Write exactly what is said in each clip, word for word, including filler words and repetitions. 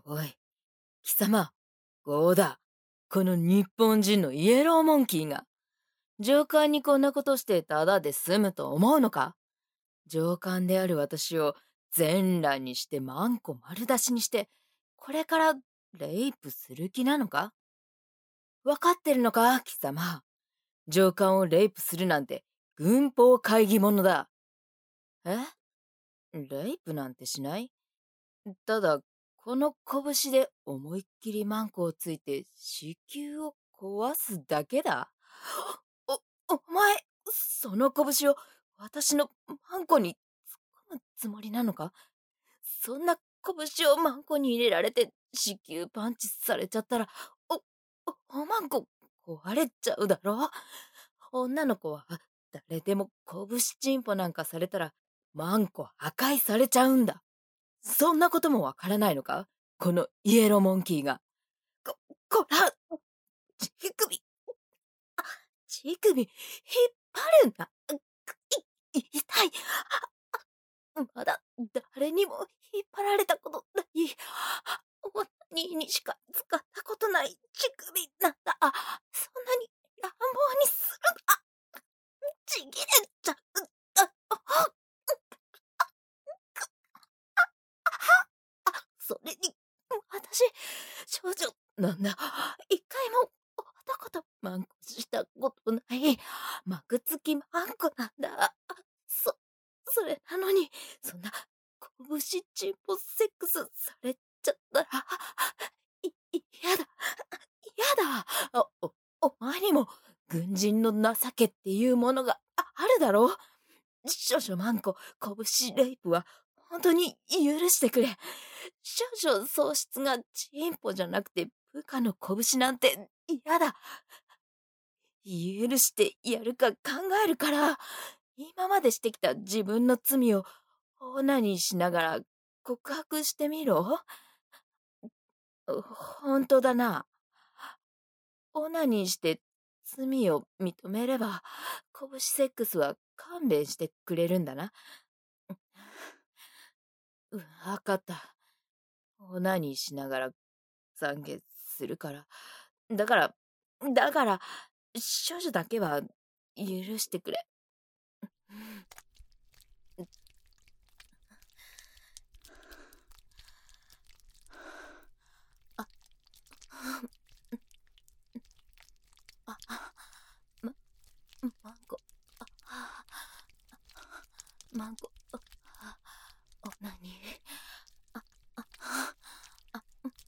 おい、貴様、ゴーダ、この日本人のイエローモンキーが、上官にこんなことしてただで済むと思うのか？上官である私を全裸にしてマンコ丸出しにして、これからレイプする気なのか？わかってるのか、貴様。上官をレイプするなんて軍法会議者だ。え？レイプなんてしない？ただ、この拳で思いっきりマンコをついて子宮を壊すだけだ。お、お前、その拳を私のマンコに突っ込むつもりなのか？そんな拳をマンコに入れられて子宮パンチされちゃったら、お、お、おマンコ壊れちゃうだろ？女の子は誰でも拳チンポなんかされたらマンコ破壊されちゃうんだ。そんなこともわからないのか？このイエローモンキーが。こ、こら、乳首、あ、乳首、引っ張るんだ。い、い痛い。まだ誰にも引っ張られたことない。鬼にしか使ったことない乳首なんだ。そんなに乱暴にするな。ちぎれちゃう。それに、私、少女なんだ。一回も男とマンコしたことない。幕付きマンコなんだ。そ、それなのに、そんな、拳チンポセックスされちゃったら、い、い、やだ。やだ。お、お前にも、軍人の情けっていうものがあるだろう？少々マンコ、拳レイプは、本当に許してくれ。少々喪失がチンポじゃなくて部下の拳なんて嫌だ。許してやるか考えるから、今までしてきた自分の罪をオナニーしながら告白してみろ。本当だな。オナニーして罪を認めれば、拳セックスは勘弁してくれるんだな。うわかった。オナニーしながら懺悔するから。だから、だから、少女だけは許してくれ。あ、あ、ま、マンコ、あ、マンコ、オナニー、あ、あ、あ、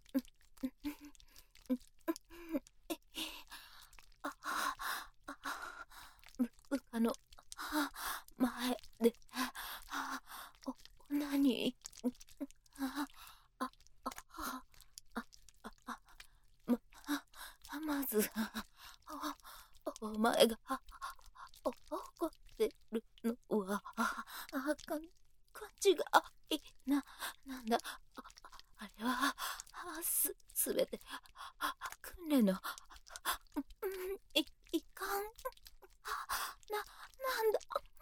部下の前で、お、オナニー、あ、あ、あ、あ、あ、ま、まず、お、お前が、怒ってるのは、あ、かん、勘違いな、なんだ、あ、あれは、す、すべて、訓練の、い、いかん、な、なんだ、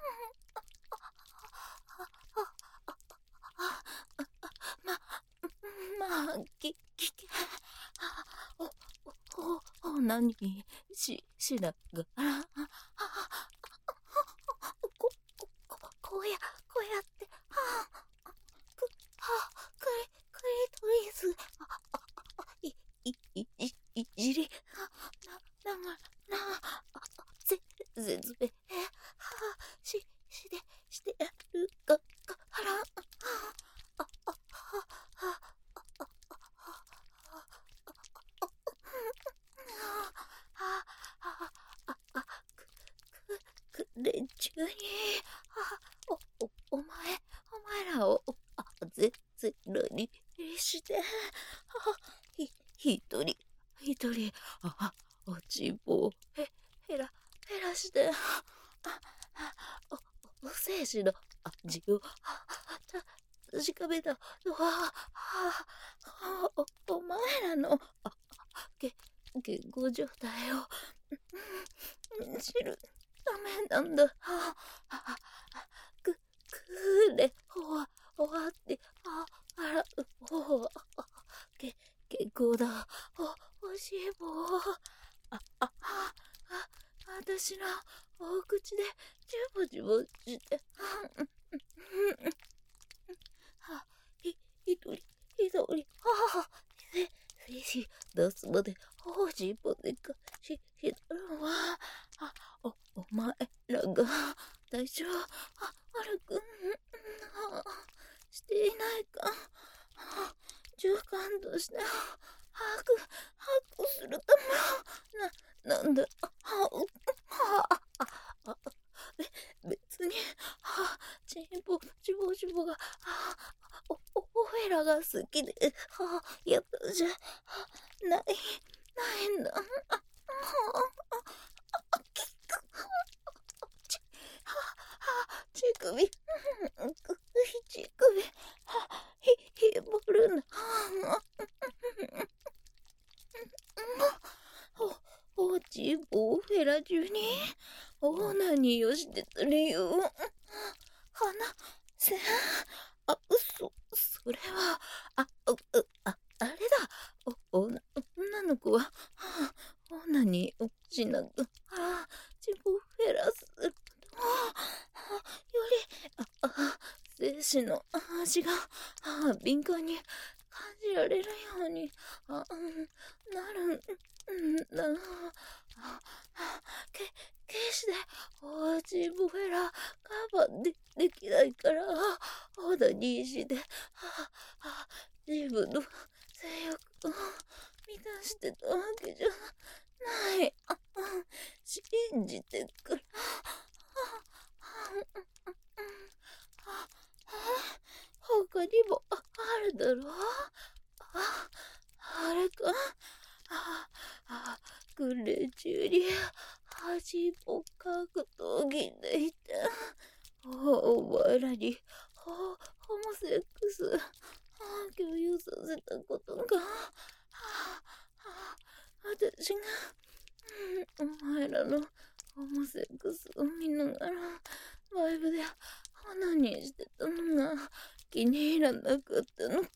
ま、まあ、き、きけ、お、お、お、何し、しながら、こ、こ、こ、こうや、こうやって、はあ、く、はあ、クリ、クリトリス、い、い、い、い、いじり、な、ながら、ぜ、ぜずべ、はあ、し、して、してやるか、から、あ、あ、は、は、く、く、連中に、お、お、お前、お前らを、あ、ぜ、ぜらにして、ひ、ひとり、ひとり、あ、落ち棒、へ、へら、へらして、お、お精子の味を、た、確かめたのは、お、お前らの、あ、け、言語状態を、知るためなんだ。く、くれ、ほわ、ほわって、あ、あら、ほわ、け、 こだ、お、おしぼ。あ、あ、あ、あ、私のお口でジュボジュボして、は、ひ、ひとり、ひとり、はは、せ、せし、出すまで、おしぼでかし、ひだるわ。あ、お、お前らが、大丈夫、あ、悪く、していないか。循環として、把握、把握するため、な、なんだ、は、は、は、べ、別に、は、チンポ、チボチボが、は、お、お、オフェラが好きで、は、やったじゃ、は、ない、ないんだ。は、は、きく、ち、は、は、乳首、乳首、は、ひ、ひぼるな。お、おちぼオフェラ中に、オナニーをしてた理由を、話せ、あ、嘘、それは、あ、あ、あ、あれだ、お、お、女の子は、はあ、オナニーをしなく、あ、チボフェラすると、はあ、より、あ、あ、精子の味が、あ、敏感に感じられるように、あ、なるんだ。あ、け、決してオチボフェラカバーでできないから、オナニーして、あ、あ、自分の性欲を満たしてたわけじゃない。あ、信じてくれ。他にもあるだろう。あ、あれか。あ、あ、訓練中に恥をかくとぎでいて、お前らにホホモセックス共有させたことが、私が、うん、お前らのホモセックスを見ながらライブでオナニーしてたのが気に入らなかったのか。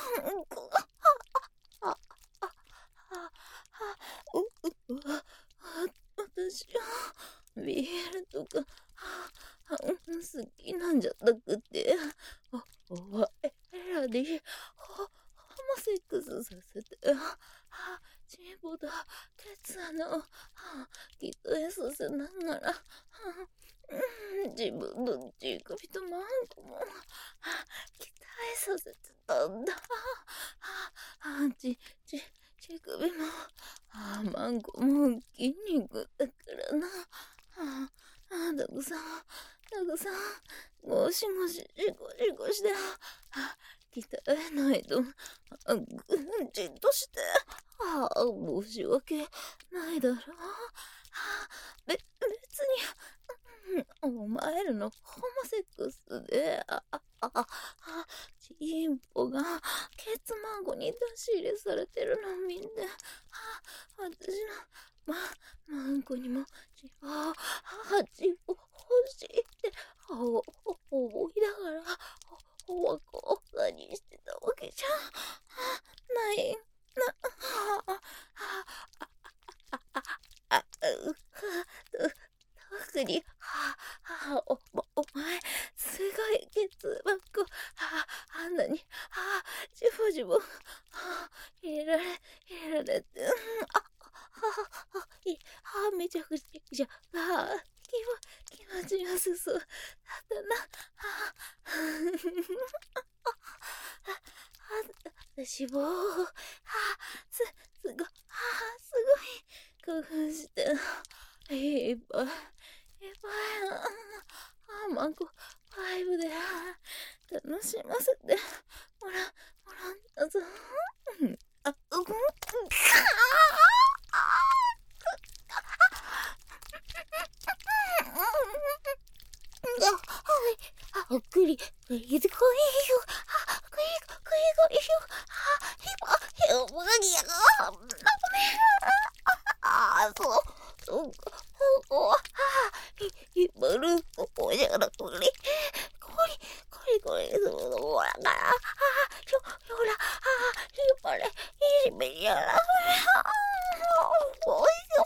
う、う、わ、私はビールとか好きなんじゃなくて、お、お前らにホホモセックスさせて、チンポとケツ穴を鍛えさせながら、自分の乳首とマンコも鍛えさせてたんだ。ち、ち、乳首もマンコも筋肉だからな。たくさん、たくさん、ゴシゴシ、ゴシゴシで、鍛えないと、ぐんじんとして、申し訳ないだろう。べ、別に、お前らのホモセックスで、あ、あ、あ、チンポがケツ孫に出し入れされてるのを見て、私のま、マンコにもチンポ、チンポ欲しいって思いながら、おわこ何してたわけじゃない。な、あ、あ、あ、あ、あ、特に、はあ、お、お前、すごいケツばっこ、はあ、あんなに、はあ、じゅぼじゅぼ、はあ、入れられ、入れられて、うん、あ、はあ、はあ、めちゃくちゃ、あ、気持ちよさそうだったな。はあ、私も、はあ、す、すご、はあ、すごい、興奮して、いっぱい、いっぱい、あ、マンコ、ファイブで、楽しませてもら、もらったぞ。あ、うん、うん、あ、くり、くり、くり、くり、くり、くり、ひば、ひば、ぎやが、あ、そう、そうか、そうか、ひ、ひばる、おじゃら、くり、くり、くり、くり、そう、ほらから、ひょ、ひょら、ひばれ、ひしめやら。おいよ。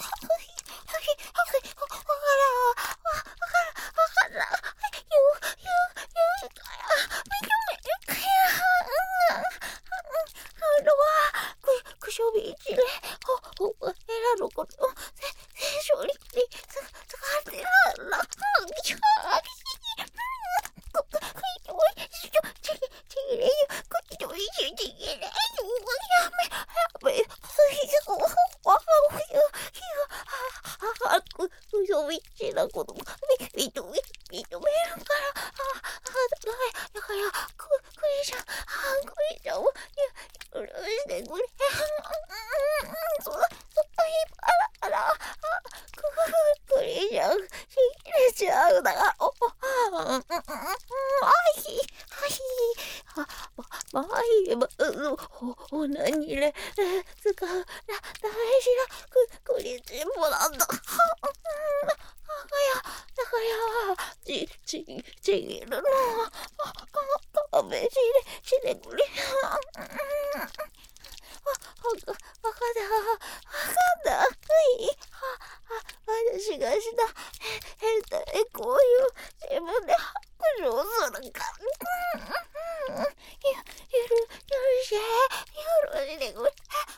くしょび一れ、ほ、ほ、えらのこと、せ、せしょりに、つ、つかってらんな。きゃーく、く、くいとい、しょ、ち、ちぎれよ、くいとい、し、ちぎれよ、やめ、やめ、ふいよ、わ、ふいよ、ひよ、は、は、く、くしょび一なこと、み、みとみ、みとめるから、あ、あ、だから、だから、く、くりちゃん、あ、くりちゃんを、許してくれ。そ、そ、いあら、あら、く、くりちゃん、ちぎれちゃうだが、お、あ、あひ、あひ、あ、ま、まい、ま、ほ、ほなにれ、つか、ら、大事な、く、くりちんぼなんだ。は、あ、や、だから、ち、ち、ちぎるのは、あ、か、かべしれ、してくれ。わ、わか、わかだ、わかんだ。はい。は、は、私がした、へ、下手にこういう自分で白状するか。ゆ、ゆる、許して、許してくれ。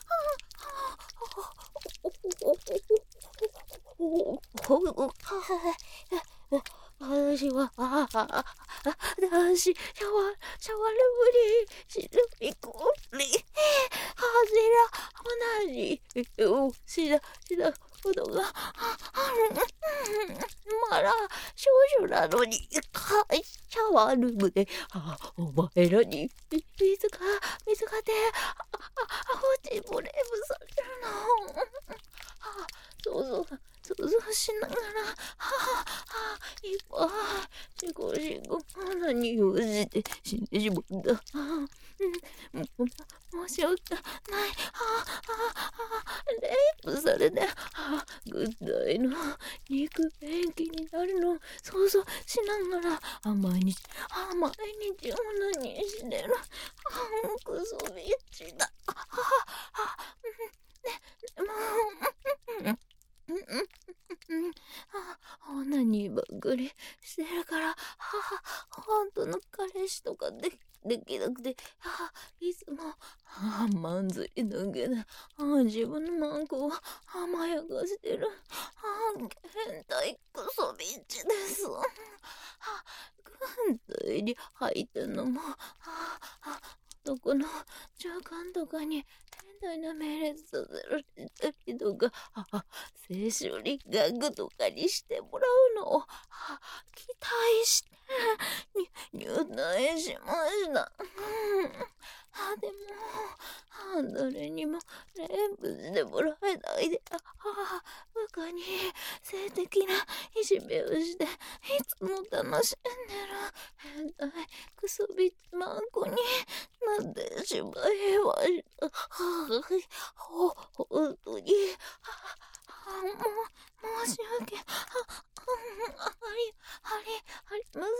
私は、ああ、あ、私、シャワー、シャワールブリ、シルビコリ、ハゼラ、同じ、よ、しだ、しだ、ことが、あ、ある、まだ、少女なのに、か、シャワールームで、あ、お前らに、水が、水がで、あ、あ、あ、落ちもレブされるの。あ、そうそう、そうそうしながら、はあ、はあ、いっぱい、しこしこ、何をして死んでしまうんだ。ああ、うん、も、も、申し訳ない。はあ、はあ、はあ、レイプされて、はあ、グッダイの肉便器になるの、想像しながら、あ、毎日、あ、毎日オナニーしてる。あ、クソビッチだ。はあ、はあ、うん、ね、もう、うん、うん、うん、うん、あ、オナニーばっかりしてるから、はあ、本当の彼氏とかで、できなくて、はあ、いつも、はあ、まんずりだけで、はあ、自分のマンコを甘やかしてる。はあ、変態クソビッチです。はあ、軍隊に入ったのも、はあ、はあ、男の上官とかに変態な命令させられたりとか、はあ、性処理学とかにしてもらうのを、はあ、期待して、に入隊しました。うん、あ、でも、あ、誰にもレイプしてもらえないで、はあ、部下に性的ないじめをして、いつも楽しんでる変態クソビッチマンコになってしまいました。はあ、ほ、本当に、はあ、もう、申し訳、はあ、あり、あり、あります。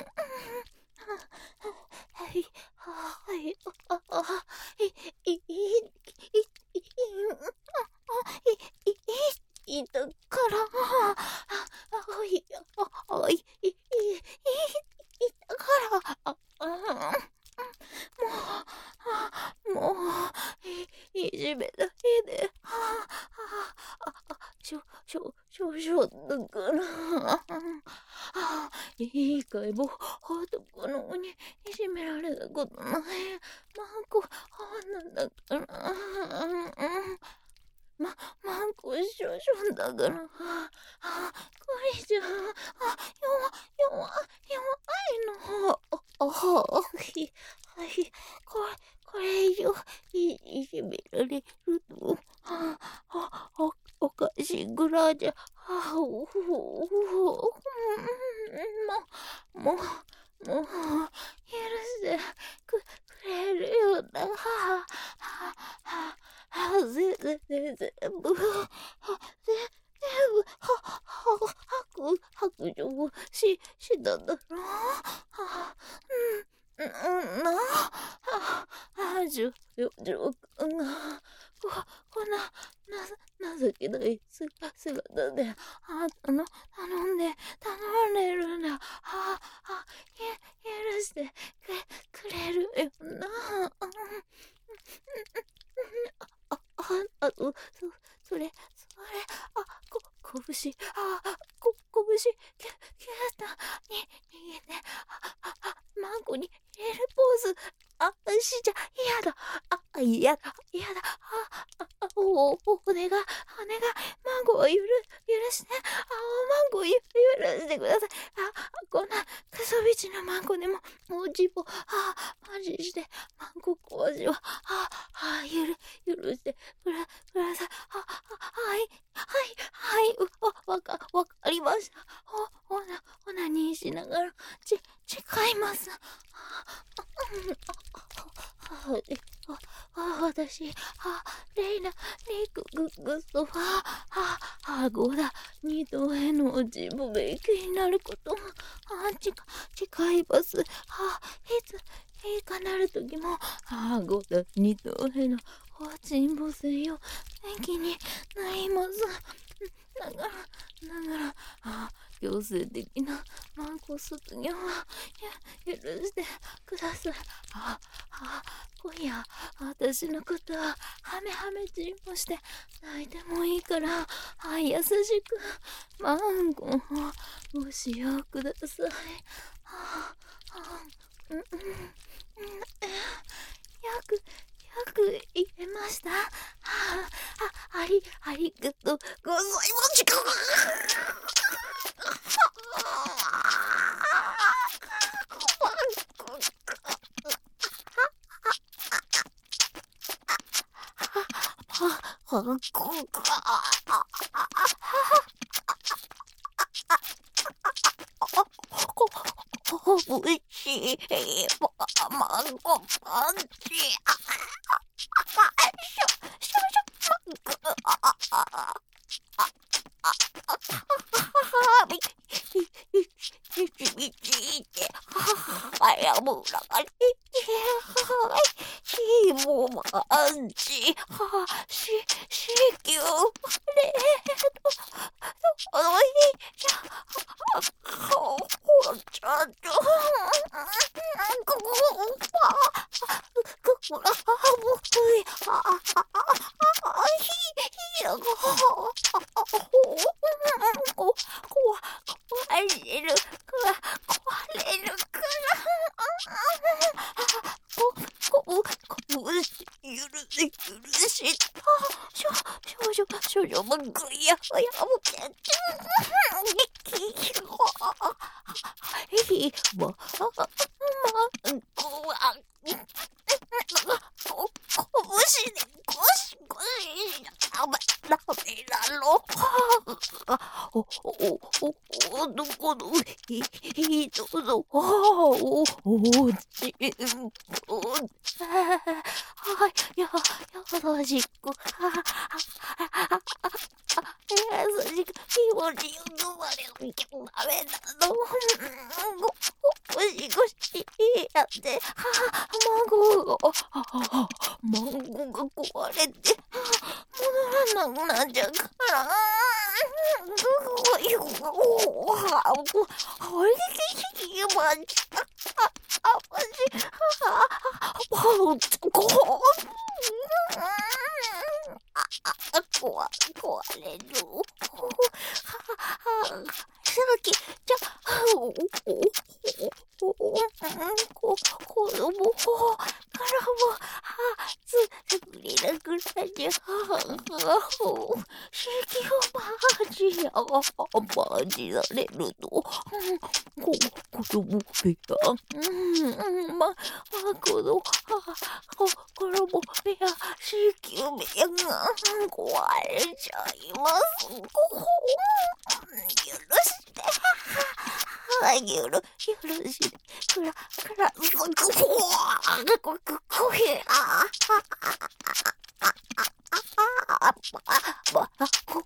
はい、はい、あ、あ、い、い、い、い、い、い、い、い、いたから、あ、あ、い、あ、い、い、い、いたから、あ、あ、もう、もう、い、いじめだけで、はあ、あ、あ、しょ、しょ、しょ、しょ、だから、あ、いいかい、ぼ、男の子にいじめられたことない。マンコ、女だから、ま、マンコ少々だから、あ、あ、これじゃ、あ、弱、弱、弱いの。あ、はい、はい、これ、これ以上、い、いじめられると、あ、あ、お、おかしいぐらいじゃ、あ、お、お、お、もう、もう、もう、許してく、くれるよな、はあ、はあ、はあ、ぜ、ぜ、ぜ、全部、は、ぜ、全部、は、は、白、白状し、しただろう。はあ、 んな、あ、あ、じょ、じょ、じょ、が、こ、こんな、な、情けないす姿で、あ、あの、頼んで、頼んでるんだ。あ、あ、ゆ、許してく、くれるよな。あ、あ、あ、そ、そ、それ、それ、あ、こ、拳、あ、こ、拳、きゅ、きゅーっと、に、逃げて、あ、あ、あ、マンコに入れるポーズ、あ、しちゃ、嫌だ、あ、嫌だ、嫌だ、あ、あ、あ、お、お、お願い、お願い、マンコを許、許して、あ、マンコをゆ、許してください。あ、こんな、クソビチのマンコでも、おちぼ、あ、マジして、マンコ講師は、あ、あ、ゆる、許してくだ、ください。あ、あ、はい、はい、はい、う、わ、わか、わかりました。ほ、ほな、ほなにしながら、ち、誓います。はい、あ、あ、私、あ、レイナ、レイク、グ、グストファー、あ、あ、ゴダ、二度への自分勉強になることが、あ、ちか、誓います。あ、いつ、いかなる時も、あ、ゴダ、二度への沈没よ、元気になります。ながら、ながら、あ、強制的なマンコ卒業は、許してください。あ、あ、今夜、私のことは、はめはめちんもして、泣いてもいいから、あ、優しく、マンコをご使用ください。あ、あ、うん、うん、うん、よく、よく言えました。あ、あ、あり、ありがとうございます。こぶし、マンコパンチ。しょ、しょ、しょ、マンコ。あ、あ、あ、あ、あ、あ、み、み、み、み、み、み、て、はやむらがり、はい、ひもまんち、は、し、しきゅう、れ、と、と、おい、や、ほ、ほ、ちゃんと、ここ、あ、ここ、あ、もう、あ、あ、あ、ひ、ひやご、こ、こ、壊れる、壊れるから、こ、こ、こ、ゆる、許し、しょ、少女、少女もぐや、やむけ、き、ひ、ま、ま、こわ、こ、こぶしで、こし、こし、ダメ、ダメだろ。お、お、お、お、どこの、ひ、ひとの、お、お、お、ちんぽ、はい、や、優しく、優しく、気持ちよくまで、ダメだの。ご、ごしごし、やって、マンゴが、マンゴが壊れて、戻らなくなっちゃうから、すごいよ、おぉ、あ、もう、あれで聞きました。あ、あ、マジ、あ、あ、こう、あ、あ、壊、壊れる。さっき、じゃ、お、お、お、お、こ、子供からも、は、つ、作りなくなっちゃう。シキをマジや、マジられると、こ、子供部屋、うん、ま、ま、この、こ、子供部屋、シキ部屋が壊れちゃいます。許して、はい、ゆる、許して、くら、くら、そこ、こ、こ、こ、へ、あ、あ、あ、ば、こ、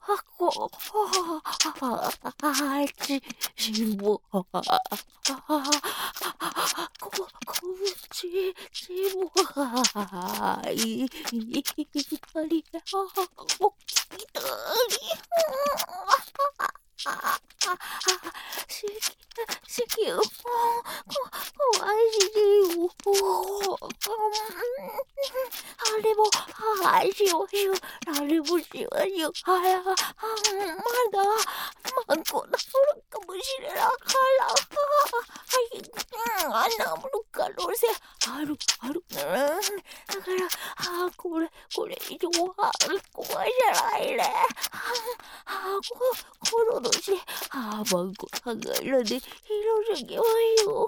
こ、あち、しぼ、 もはいありおきたりししきをこわしりをあれもあしをへよあれもしわしをあらまだまんこなるかもしれなからはい、あなもの可能性あるあるだからあこれこれ以上は怖いじゃないねあここのどしあまんこさがいらで広すぎますよ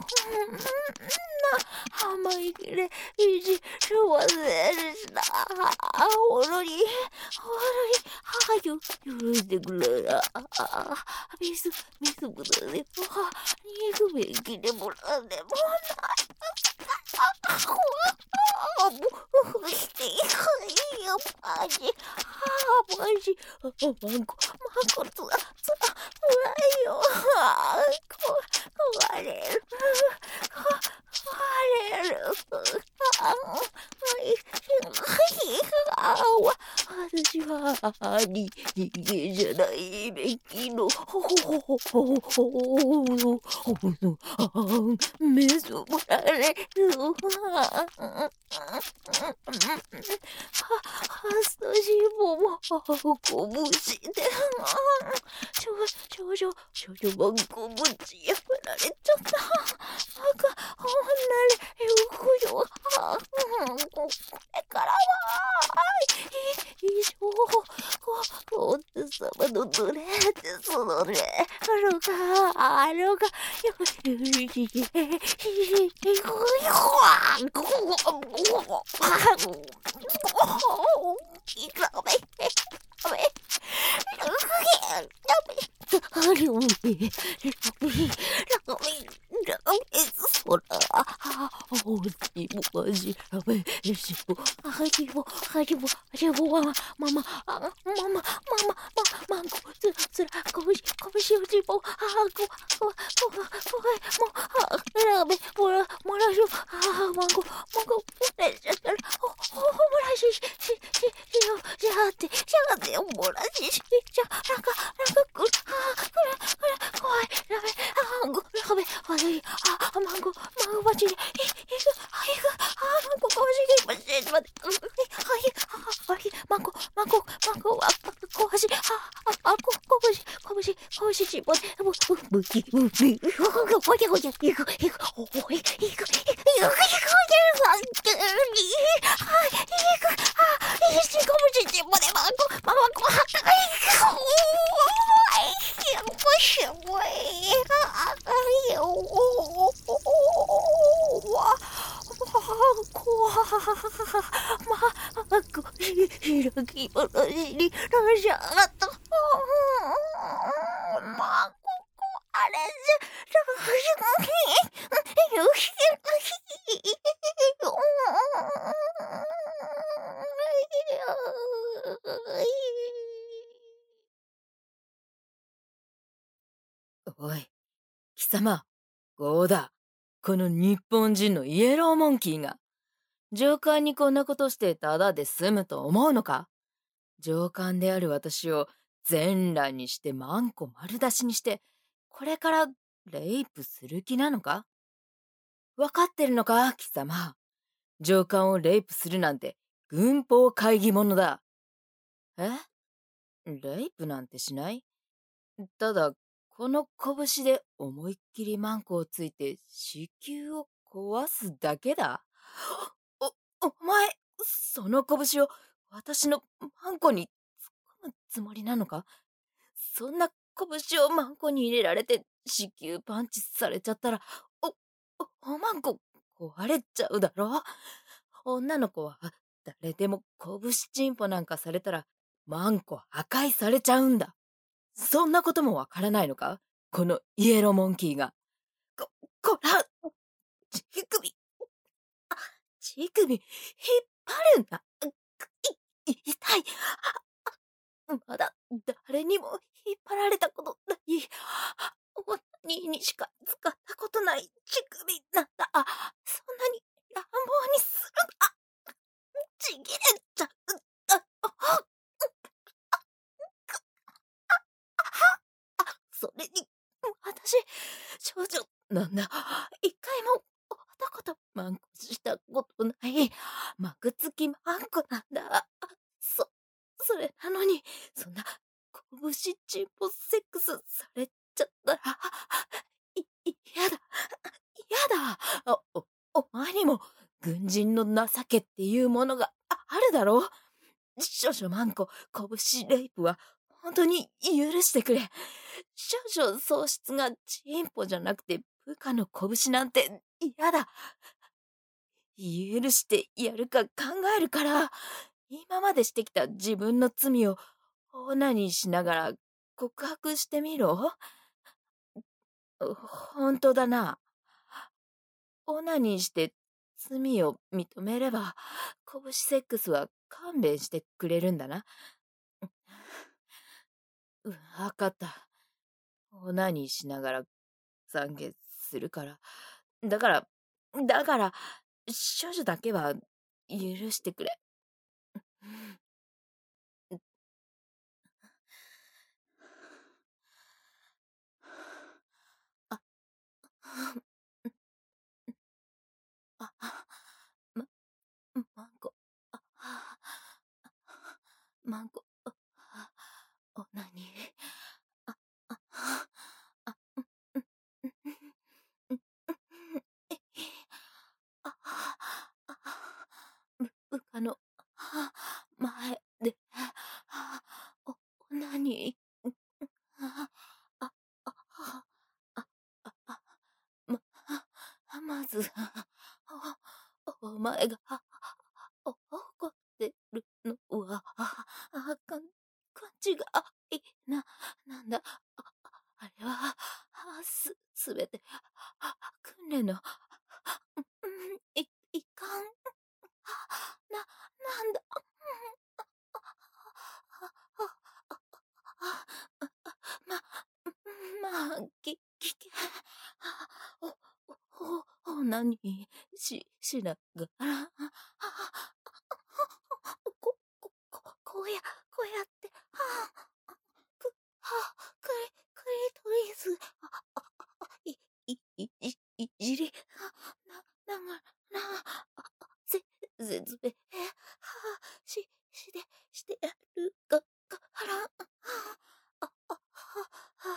な甘いきれいじすませんでしたほろりほろりはよ許してくれなミスミスぶだね肉べきでもなんでもないあこわもうしていいよマジあマジマンコマンコつらつらつらいよあこ壊れる壊れるあはいあわ私はに人間じゃないべきのほほほほほほほほめすぼられるは私ももこぶしでちょちょちょちょちょばんこぶちやられちゃったなんかほんなれよくよこれからはい以上ここって様のぬれてそのねあるかあるかよししししこよここいかめやめあれおめラメラメラメそらおじもあじラメしぼあじぼあじぼあじぼマママママママママンコつらつらこぶしこぶしおじぼあここここもあラメもらもらしょあマンコマンコもらしちゃったらおおもらししししよしゃってしゃってもらししじゃなんかなんかくるあくるくる怖いラメあごラメあいあマンコマンコバチでいいくあいくあマンコかわしげましまであいああいマンコマンコマンコあこわしああここぶしこぶしこぶししぼでぶぶきぶきほじゃほじゃいくいくおいいくいくいくいくさんくにはいいくあいしこぶししぼでマンコマンコはいくおいしぼしぼいあいよわこわまこひらきおろしにらしゃがったまここあれじゃらしゃがよしおい、貴様、こうだ。この日本人のイエローモンキーが、上官にこんなことしてただで済むと思うのか？上官である私を全裸にしてマンコ丸出しにして、これからレイプする気なのか？わかってるのか、貴様。上官をレイプするなんて軍法会議者だ。え？レイプなんてしない？ただ、この拳で思いっきりマンコをついて子宮を壊すだけだ。お、お前、その拳を私のマンコに突っ込むつもりなのか？そんな拳をマンコに入れられて子宮パンチされちゃったら、お、お、おマンコ壊れちゃうだろ？女の子は誰でも拳チンポなんかされたらマンコ破壊されちゃうんだ。そんなこともわからないのか？このイエローモンキーが。こ、こら、乳首、あ、乳首、引っ張るんだ。い、い痛い。まだ誰にも引っ張られたことない。女にしか使ったことない乳首なんだ。そんなに乱暴にするな。ちぎれちゃう。それに、私、少女なんだ。一回も男とマンコしたことない、幕付きマンコなんだ。そ、それなのに、そんな、拳チンポセックスされちゃったら、い、い、やだ。やだ。あ、お、お前にも、軍人の情けっていうものがああるだろう。少々マンコ、拳レイプは、本当に許してくれ。少女喪失がチンポじゃなくて部下の拳なんて嫌だ。許してやるか考えるから、今までしてきた自分の罪をオナニーしながら告白してみろ。本当だな。オナニーして罪を認めれば、拳セックスは勘弁してくれるんだな。うん、わかった。オナニーしながら懺悔するから。だから、だから、少女だけは許してくれ。あ、あ、ま、マンコ、あ、マンコ、あ、オナニー、あ、あ、あ、うん、うん、うん、あ、あ、ぶ部下の前で、お、オナニー、あ、あ、あ、あ、あ、あ、ま、まず、お、お前が、お、怒ってるのは、あ、あ、かん、勘違いな、なんだ、あ、あれは、す、すべて、訓練の、うん、い、いかん、な、なんだ、ま、まあ、き、きけ、お、お、お、何し、しながら、こ、こ、こ、こうや、こうやって、はあ、く、はあ、クリ、クリトリス、あ、あ、い、い、い、い、いじり、な、ながら、せ、絶命、はあ、し、して、してやるか、から、あ、あ、は、は、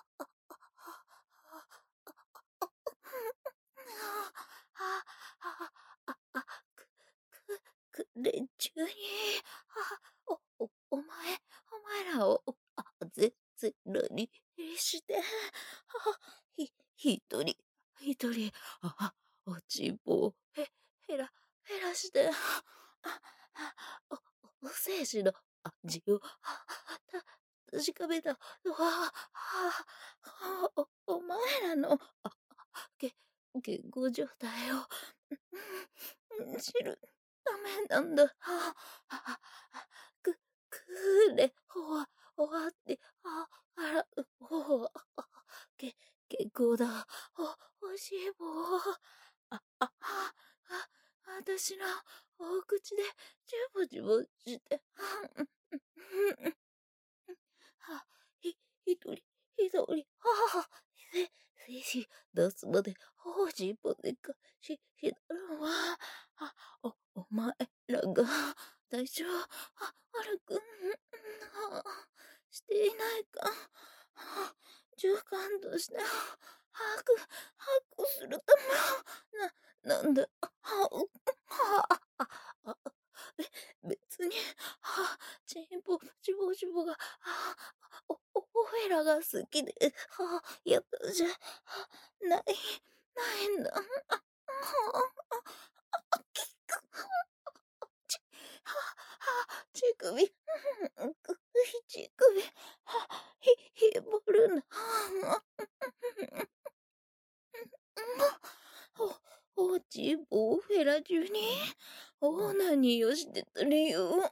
あ、あ、あ、あ、く、く、く、連中に、あ、お、お、お前、お前らを、あ、ぜ、ぜらにして、あ、ひ、ひとり、ひとり、あ、おちんぽを、へ、へら、へらして、あ、あ、お、お精子の味を、あ、た、確かめた、わあ、あ、お、お前らの、あ、け、健康状態を、うん、知るためなんだ。はあ、く、くれ、ほわ、ほわって、あ、あら、ほわ、け、健康だ。お、おしい棒。あ、あ、あ、あ、私のお口で、ジュボジュボして、は、ひ、ひとり、ひとり、はあ、せ、せし、出すまで、ほうじぼでか、し、ひだるわ。あ、お、お前らが、大丈夫、あ、悪く、あ、していないか。あ、循環として、把握、把握するため、な、なんだ、は、は、あ、あ、べ、別に、は、チンポ、チボチボが、は、お、お、オフェラが好きで、は、やったじゃ、は、ない、ないんだ。あ、は、あ、きく、ち、は、は、乳首、く、乳首、は、ひ、ひぼるな。お、おちぼフェラ中に、オナニーをしてた理由、話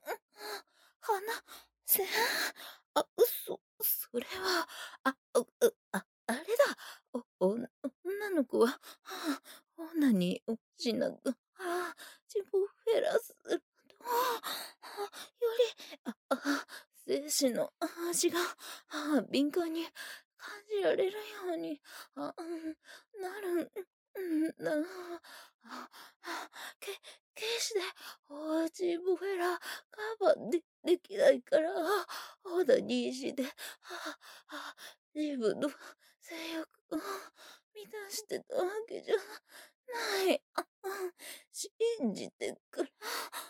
せん。あ、嘘、それは、あ、う、う、あ、あれだ。お、お、女の子は、はあ、オナニーをしながあ、チボフェラスと、より、あ、あ、精子の味が、あ、敏感に感じられるように、あ、うん、なる、うんだ。あ、あ、け、決して、おチボフェラカバーで、できないから、オナニーして、あ、あ、自分の性欲を満たしてたわけじゃない。あ、信じてくれ。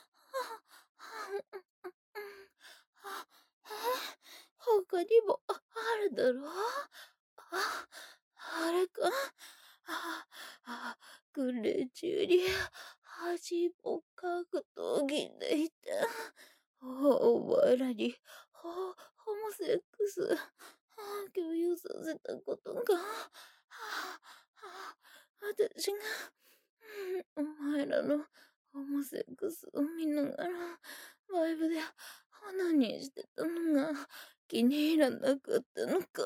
他にもあるだろう。あ、あれか。あ、あ、訓練中に恥も格闘技でいた。お前らにホ、ホモセックス共有させたことが、私が、うん、お前らのホモセックスを見ながらライブでオナニーしてたのが気に入らなかったのか。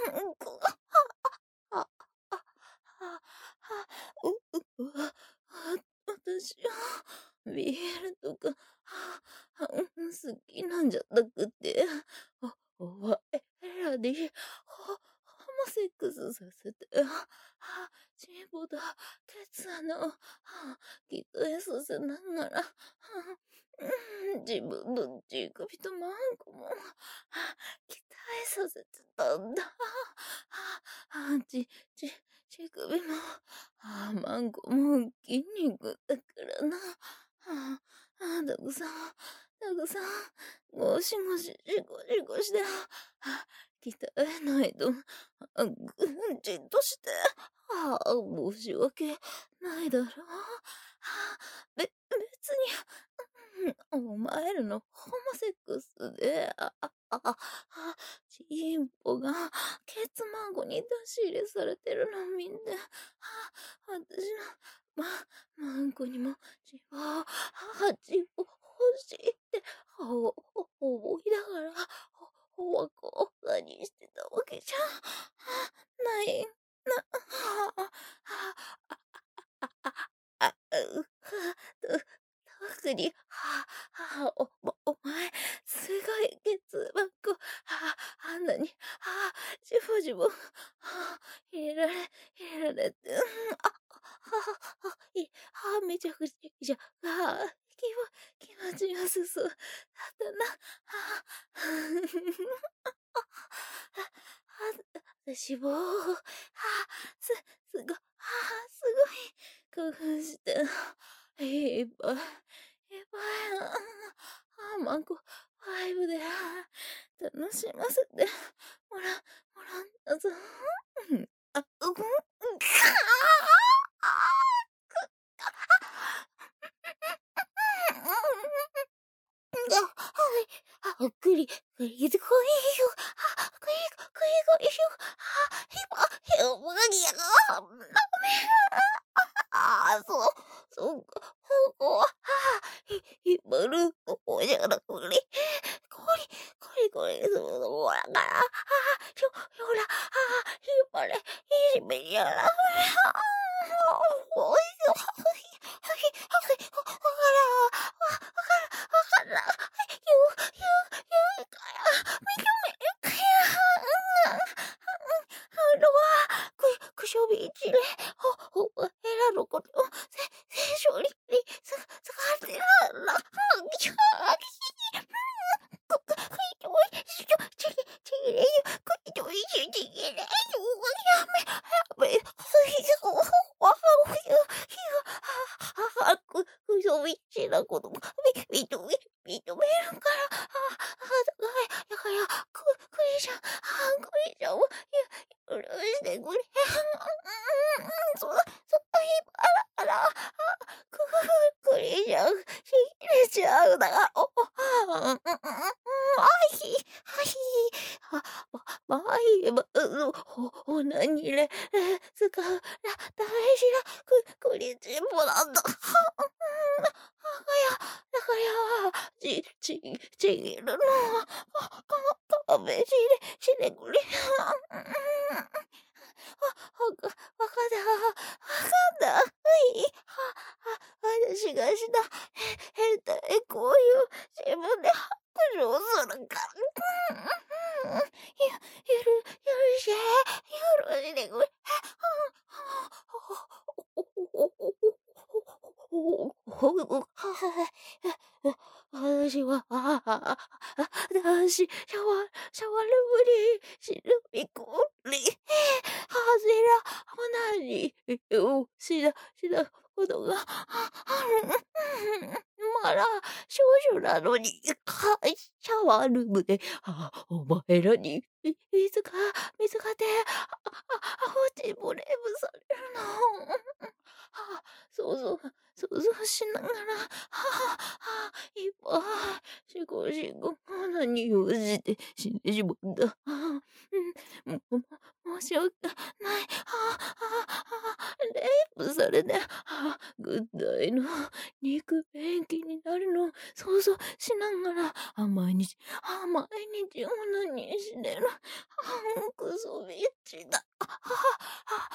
あ、あ、あ、あ、う、う、わ、私はビールとか、あ、好きなんじゃなくて、お、お前らにホ、ホモセックスさせて、あ、チンポとケツ穴を鍛えさせながら、うん、自分の乳首とマンコも鍛えさせてたんだ。あ、ち、ち、乳首も、あ、マンコも筋肉だからな。あ、あ、たくさん、たくさん、ゴシゴシ、ゴシゴシで、あ、鍛えないと、あ、ぐんじんとして、あ、申し訳ないだろう。あ、べ、別に、うん、お前らのホモセックスで、あ、あ、あ、あ、チンポがケツマンコに出し入れされてるの見て、あ、私の、ま、マンコにもチンポ、あ、チンポ欲しいって、お、お、思いながら、お、おわこ何してたわけじゃ、ない、な、あ、あ、あ、あ、あ、あ、う、は、と、特に、は、は、お、お前、すごいケツマンコ、は、あんなに、は、じぼじぼ、は、入れられ、入れられて、うん、あ、は、は、い、は、めちゃくちゃ、じゃ、は、気も、気持ちよさそうだったな、は、私も、は、す、すご、は、すごい、興奮して、いっぱい、いっぱい、あ、マンコ、ファイブで、楽しませて、もら、もらったぞ。あ、うん、うん、あ、くり、くり、くり、くり、くり、くり、ひば、ひばぎやが、ああ、そう、そうか、ここは、ひ、ひばる、おじゃなくり、こり、こりこり、そう、ほらから、ああ、ひょ、ほら、ああ、ひばれ、ひめやら、ああ、おいしょ、はひ、はひ、はひ、ほら、わから、わから、よ、よ、よいから、みきめるかや、あのは、く、くしょびちれ、ほ、ほ、えらのこと、せ、せしょり、り、す、すがってら、ら、きゃ、き、く、く、くいとい、しょ、ち、ちれよ、くいとい、し、ちれよ、やめ、やめ、すい、わ、わ、ひが、ひが、は、は、く、くしょびちなこと、み、みとめ、認めるから、あ、あ、だから、だから、く、くりちゃん、あ、くりちゃんを、ゆ、許してくれ。そ、そ、いばら、あら、く、くりちゃん、しれちゃうだが、お、あ、あひ、あひ、あ、ま、まいば、ほ、ほなにれ、つか、ら、大事な、く、くりちんぽなんだ。だから、だから、ち、ち、ちぎるのは、か、か、かべしれ、しれくれ。わ、わか、わかった、わかった。はい、は、は、私変態、こういう自分で拍手をするから。ゆ、ゆる、許して、許してくれ。私は、ああ、ああ、男子、シャワー、シャワールブリ、シルビコリ、ハゼラ、同じ、よ、しだ、しだ、ことが、まだ、少女なのに、かシャワールームで、あ、お前らに、いいつか見つかって、あ、あ、落ちぼれぶされるの。はあ、そうそう、想像しながら、はあ、はあ、いっぱい、しこしこ、何をして死んでしまうんだ。はあ、うん、もう、申し訳ない。はあ、はあ、はあ、レイプされて、はあ、グッダイの肉便器になるのを想像しながら、あ、毎日、あ、毎日オナニーしてる。あ、クソビッチだ。あ、はあ、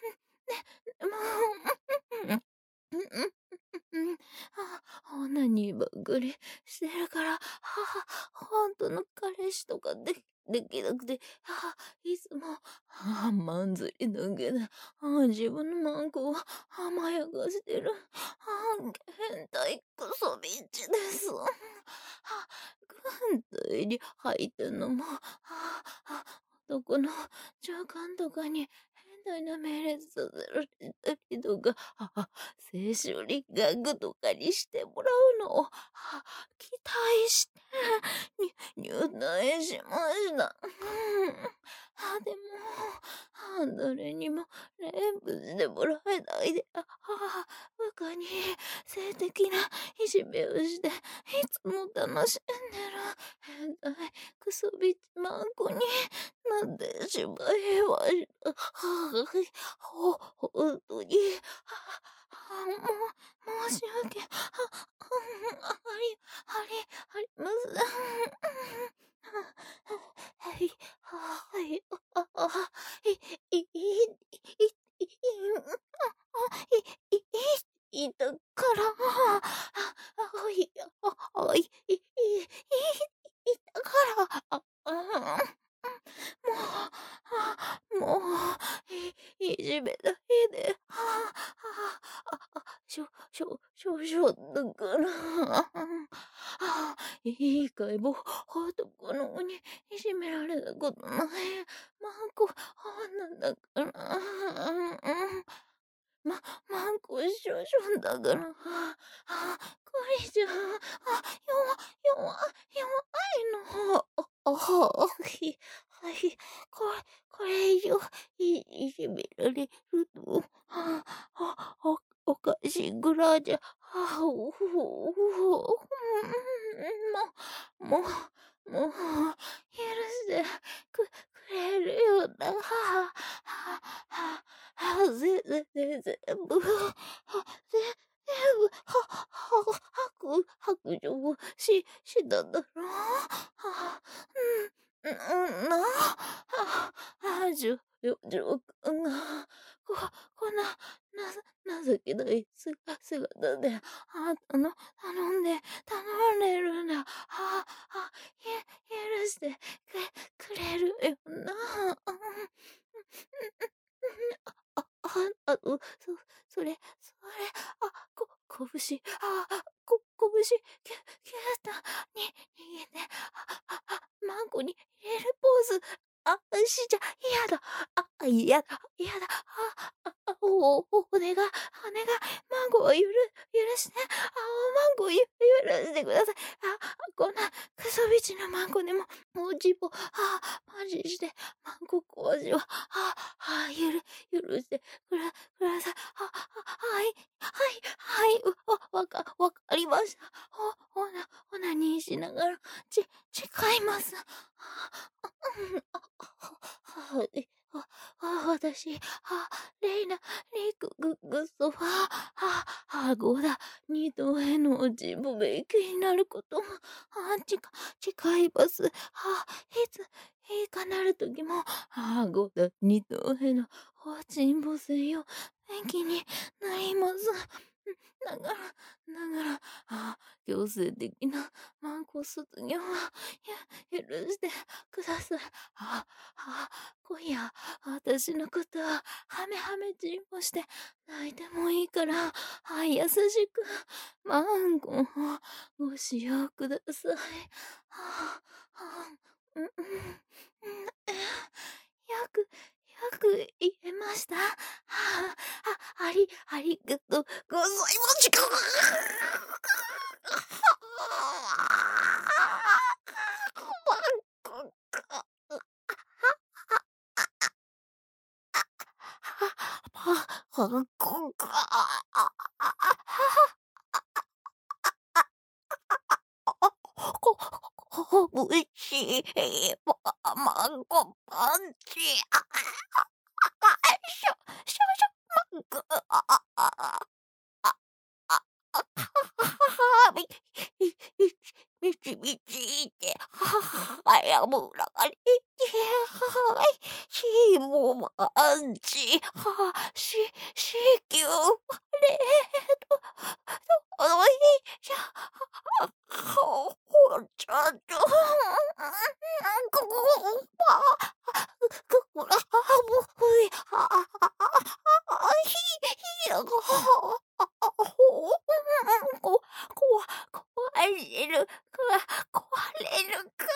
ね、もう、うん、うん、うん、はあ、オナニーばっかりしてるから、はあ、本当の彼氏とかでできなくて、はあ、いつも、はあ、まんずりだけで、はあ、自分のマンコを甘やかしてる。はあ、変態クソビッチです。はあ、軍隊に入ったのも、はあ、はあ、男の上官とかに変態な命令させられたりとか、はあ、性処理学とかにしてもらうのを、はあ、期待して、に、入隊しました。うん、あ、でも、あ、誰にもレイプしてもらえないで、あ、はあ、部下に性的ないじめをして、いつも楽しんでる変態クソビッチマンコになってしまいました。はあ、ほ、本当に、はあ、もう、申し訳、は、あり、あり、あります。はい、はい、あ、あ、い、い、い、い、い、い、い、い、いたから、あ、あ、い、あ、い、い、い、い、いたから、あ、あ、もう、もう、い、いじめだけで、はあ、あ、あ、しょ、しょ、少々だから、あ、あ、いいかいも、男の子にいじめられたことない、マンコ、女だから、ま、マンコ少々だから、はあ、あ、これじゃ、あ、弱、弱、弱いの。あ、あ、はい、はい、これ、これ以上、い、いじめられると、はあ、あ、お、おかしいぐらいじゃ、はあ、おほおほ、もう、もう、もう、許してく、くれるよな、はあ、はあ、はあ、はあ、ぜ、ぜ、ぜ、全部、は、ぜ、全部、は、は、白、白状し、しただろう。は、うん、うん、な、は、は、じょ、じょ、じょ、うんが、こ、こんな、な、情けないす、姿で、あなたの、頼んで、頼れるんだ。はあ、は、ひ、許してく、くれるよな。うん、あ、あ、あの、そ、それ、それ、あ、こ、拳、あ、こ、拳、きゅ、きゅうたに、逃げて、あ、あ、あ、マンコに入れるポーズ、あ、しちゃ、嫌だ、あ、嫌だ、嫌だ、あ、あ、あ、お、お、お願い、お願い、マンコを許、許して、あ、マンコをゆ許してください。あ、こんな、クソビチのマンコでも、もうちぼ、あ、マジして、マンコ工事は、あ、あ、ゆる、許してくだ、ください。は、は、はい、はい、はい、わ、わか、わかりました。ほ、ほな、ほなにしながら、ち、誓います。は、うん、あ、は、はい、わ、わ、私、は、レイナ、リク、グ、グソファ、は、は、ゴダ、二度への自分べきになることも、は、ちか、誓います。は、いつ、いかなる時も、は、ゴダ、二度への、おちんぼせよ、べきになります。 ながら、ながら、あ強制的なマンコ卒業は、や、許してください。あ、あ、今夜、私のことは、はめはめちんもして、泣いてもいいから、あ、優しく、マンコをご使用ください。はあ、はあ、うん、うん、うん、よく、よく言えました。はあ、あ、あり、ありがとうございます。こ、こぶしい、ま、マンゴパンチ。あ、しょ、しょしょ、マンゴ、あ、あ、あ、あ、あ、あ、あ、み、み、みちみちって、はやむらがりて、はい、しもまんち、は、し、しきゅう、れと、と、いじゃ、ほ、ほ、ちゃんと、ここ、ぱ、ここ、あ、もう、い、あ、あ、あ、ひ、ひやが、ほ、こ、こわ、壊れる、こわ、壊れるから、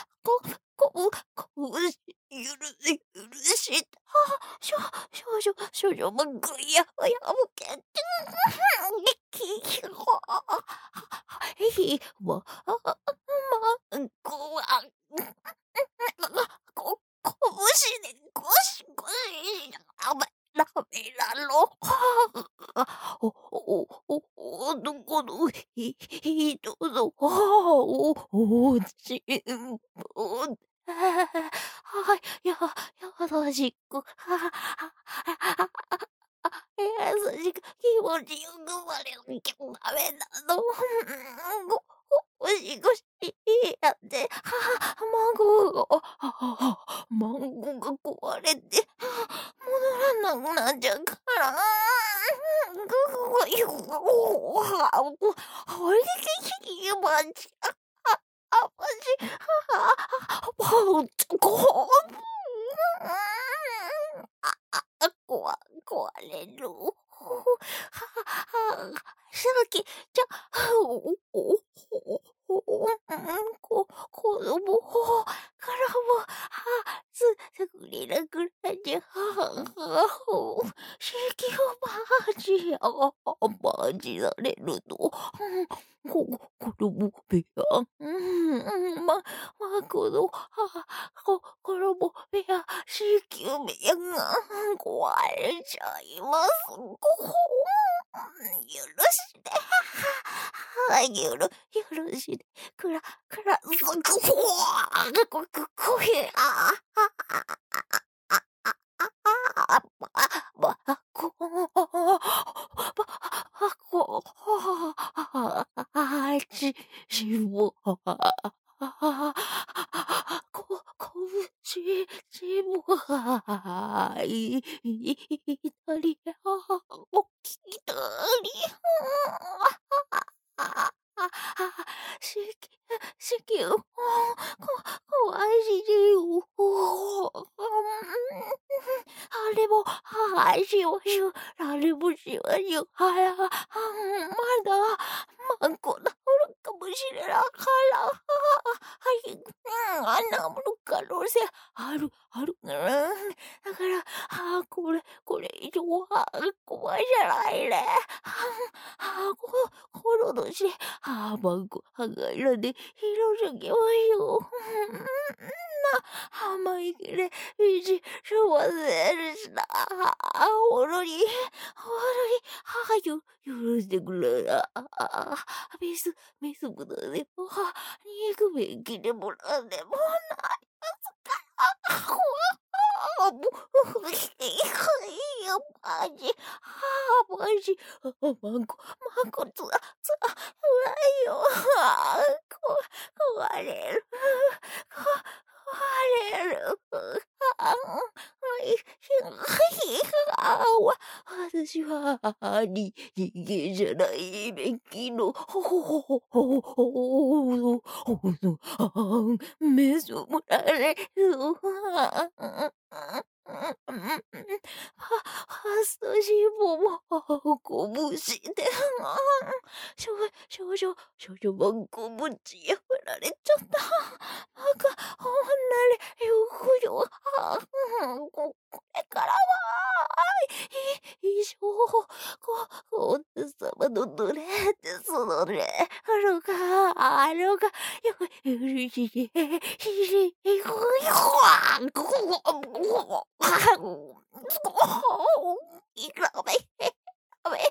こ、こ、こ、し、ゆる、許した。しょ、少女、少女もぐや、やむけん、き、き、ほ、ひ、わ、ま、こわ、こ、こぶしで、ごしごし、あま、ダメだろ。お、お、お、お、どこの、ひ、人の、お、お、ちんぽ、はい、や、優しく、は、は、は、優しく気持ちよくまれなきゃダメなの。ご、ごしごしやって、は、孫が、は、孫が壊れて、戻らなくなっちゃうから。ぐぐぐおはおいしいまちああましあぽんこあこわ壊れる。ははさっきじゃおおおおこ子供からもはすすぐれなくなっちゃう。しきをまじあまじられるとこ子供部屋うんままこのはこ子供部屋しき部屋が壊れちゃいます。ここ許してはゆる許してくらくらすここここへああばばこばこあちしもここぶししもいたりおきたりしきしきここわしじよあれもはしわしわあれもしわしわはやまだまんこなるかもしれなからはいあんなもの可能性あるあるだからあこれこれ以上は怖いじゃないねあここの年であまんこはがいらで広すぎますよな浜いきれいじしませんでした。おろり、おろり、はゆ、許してくれな。メス、メスぶどでも、肉便器でもなんでもないますから。あ、もう、いいよ、マジ。あ、マジ。マンコ、マンコ、つ、つ、うわいよ。こ、壊れる。壊れる。あ、 私はに人間じゃないべきのほほほほほほほほほめそもられるはすじももこぶしで少少女少女マンコぶち破られちゃった赤ほんなれよくよこれからは一生ここ様の奴隷ですのねあのかあのかよよしししいくよいくらめやめ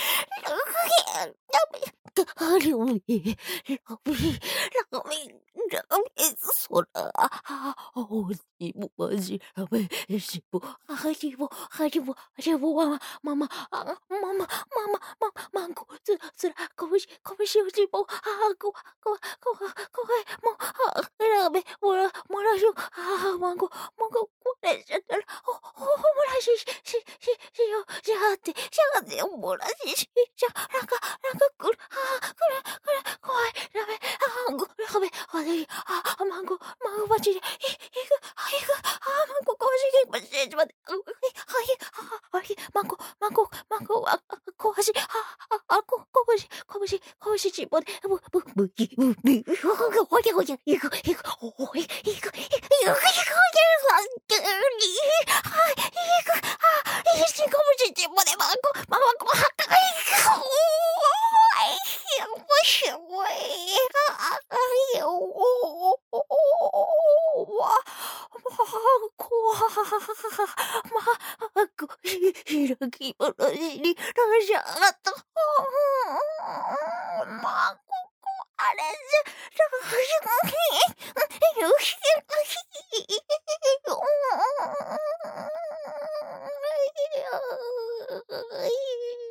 ラーメン、ラーメン、ラーメン、ラーメン、そら、おしもまじ、ラーメン、しも、はじも、はじも、はじも、まま、まま、まま、まま、まま、まんこ、つら、つら、こぶし、こぶし、うちも、あこ、こ、こ、こ、こえ、もう、ラーメン、もら、もらしゅ、あまんこ、まんこ、これじゃったら、ほ、ほ、もらし、し、し、し、しよ、しゃって、しゃって、もらし、し、しゃ、なんか、なんか、くる、あくれ、くれ、怖い、ラーメン、あご、ラーメン、あれ、あ、マンゴ、マンゴバチで、い、いく、あ、いく、あ、マンゴ、こわし、まじ、ちまって、あ、はい、あ、はい、マンゴ、マンゴ、マンゴ、あ、こわし、あ、あ、あ、こ、こわし、こわし、こわし、ちまって、ぶ、ぶ、ぶ、ぶ、ぶ、ぶ、ほやほや、いく、いく、おい、いく、いく、いく、いく、いく、はい、いく、あ、いしこぶし、ちまで、マンゴ、マンゴ、はかいく、おい、ひょい、ひょい、あ、あ、よ、お、お、わ、ま、こわ、ま、こ、ひ、ひらきばらしに、らしゃがと、ま、ここ、あれじゃ、らしゃがひ、よひ、ひ、よ、